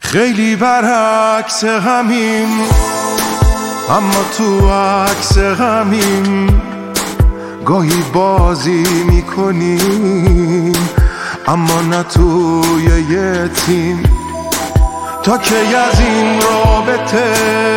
خیلی برعکس همیم، اما تو عکس همیم. گاهی بازی میکنیم اما نه توی یه تیم. تا کی از این رابطه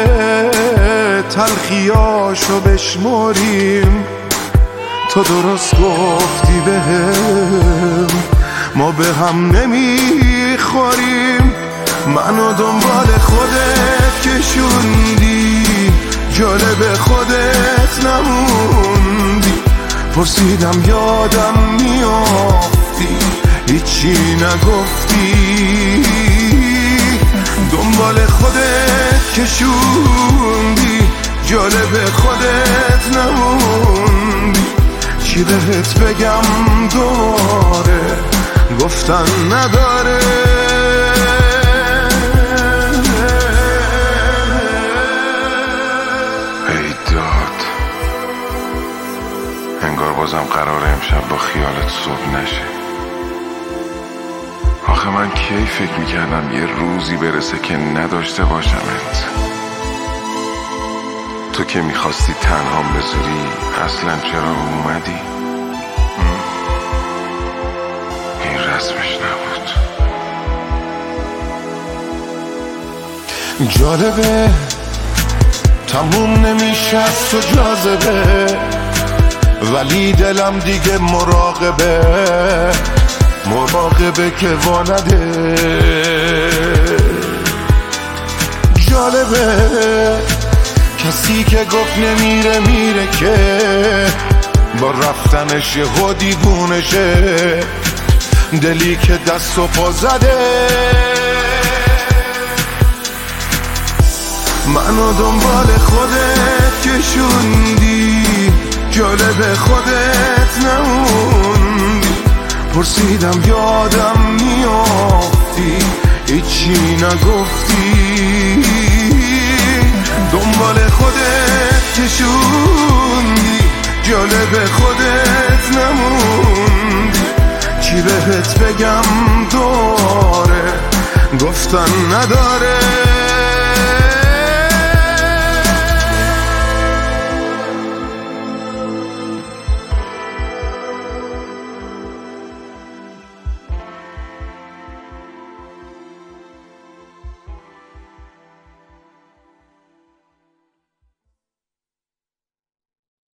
تلخیاشو بشمریم؟ تو درست گفتی بهم ما به هم نمیخوریم. منو دنبال خودت کشوندی، جالب خودت نموندی. پرسیدم یادم میافتی، هیچی نگفتی. دنبال خودت کشوندی، جالب خودت نموندی. چی بهت بگم دوباره، گفتن نداره. ای داد، انگار بازم قراره امشب با خیالت صبح نشه. آخه من کی فکر میکردم یه روزی برسه که نداشته باشمت. تو که میخواستی تنهام بذاری، اصلا چرا اومدی؟ این رسمش نبود. جالبه تموم نمیشه از تو جاذبه، ولی دلم دیگه مراقبه که وانده. جالبه کسی که گفت نمیره میره، که با رفتنش یهو دیوونشه. دلی که دست و پا زده، منو دنبال خودت کشوندی، جالب خودت نموندی. پرسیدم یادم میافتی، هیچی نگفتی. دنبال خودت کشوندی، جالب خودت نموندی. چی بهت بگم دوباره، گفتن نداره.